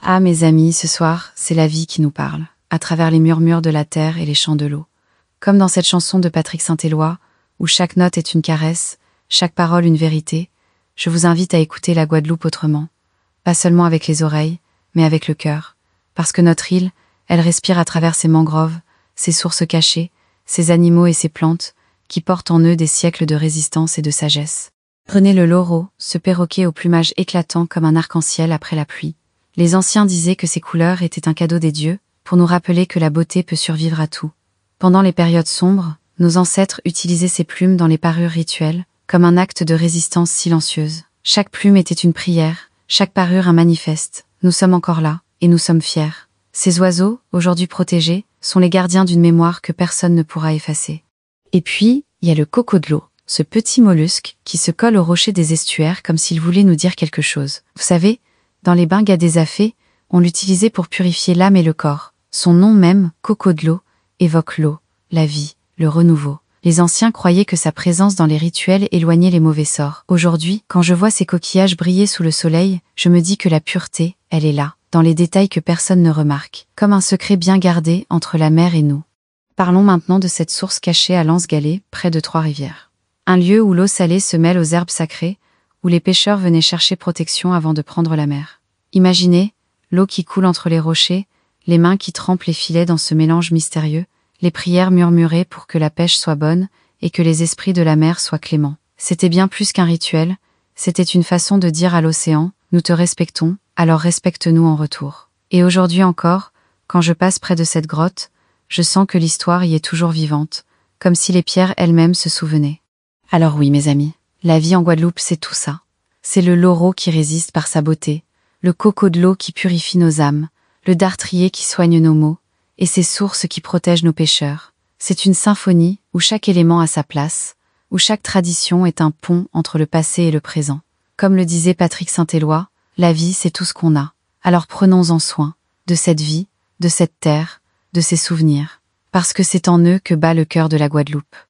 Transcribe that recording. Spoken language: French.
Ah mes amis, ce soir, c'est la vie qui nous parle, à travers les murmures de la terre et les chants de l'eau. Comme dans cette chanson de Patrick Saint-Éloi, où chaque note est une caresse, chaque parole une vérité, je vous invite à écouter la Guadeloupe autrement. Pas seulement avec les oreilles, mais avec le cœur. Parce que notre île, elle respire à travers ses mangroves, ses sources cachées, ses animaux et ses plantes, qui portent en eux des siècles de résistance et de sagesse. Prenez le loro, ce perroquet au plumage éclatant comme un arc-en-ciel après la pluie. Les anciens disaient que ces couleurs étaient un cadeau des dieux, pour nous rappeler que la beauté peut survivre à tout. Pendant les périodes sombres, nos ancêtres utilisaient ces plumes dans les parures rituelles, comme un acte de résistance silencieuse. Chaque plume était une prière, chaque parure un manifeste. Nous sommes encore là, et nous sommes fiers. Ces oiseaux, aujourd'hui protégés, sont les gardiens d'une mémoire que personne ne pourra effacer. Et puis, il y a le cocodlo, ce petit mollusque qui se colle aux rochers des estuaires comme s'il voulait nous dire quelque chose. Vous savez, dans les bains Gadezafé, on l'utilisait pour purifier l'âme et le corps. Son nom même, cocodlo, évoque l'eau, la vie, le renouveau. Les anciens croyaient que sa présence dans les rituels éloignait les mauvais sorts. Aujourd'hui, quand je vois ces coquillages briller sous le soleil, je me dis que la pureté, elle est là, dans les détails que personne ne remarque, comme un secret bien gardé entre la mer et nous. Parlons maintenant de cette source cachée à Lance-Galets, près de Trois-Rivières. Un lieu où l'eau salée se mêle aux herbes sacrées, où les pêcheurs venaient chercher protection avant de prendre la mer. Imaginez, l'eau qui coule entre les rochers, les mains qui trempent les filets dans ce mélange mystérieux, les prières murmurées pour que la pêche soit bonne et que les esprits de la mer soient cléments. C'était bien plus qu'un rituel, c'était une façon de dire à l'océan, nous te respectons, alors respecte-nous en retour. Et aujourd'hui encore, quand je passe près de cette grotte, je sens que l'histoire y est toujours vivante, comme si les pierres elles-mêmes se souvenaient. Alors oui mes amis, la vie en Guadeloupe c'est tout ça. C'est le loro qui résiste par sa beauté, le cocodlo qui purifie nos âmes, le dartrier qui soigne nos maux, et ces sources qui protègent nos pêcheurs. C'est une symphonie où chaque élément a sa place, où chaque tradition est un pont entre le passé et le présent. Comme le disait Patrick Saint-Éloi, la vie c'est tout ce qu'on a. Alors prenons-en soin, de cette vie, de cette terre, de ces souvenirs, parce que c'est en eux que bat le cœur de la Guadeloupe.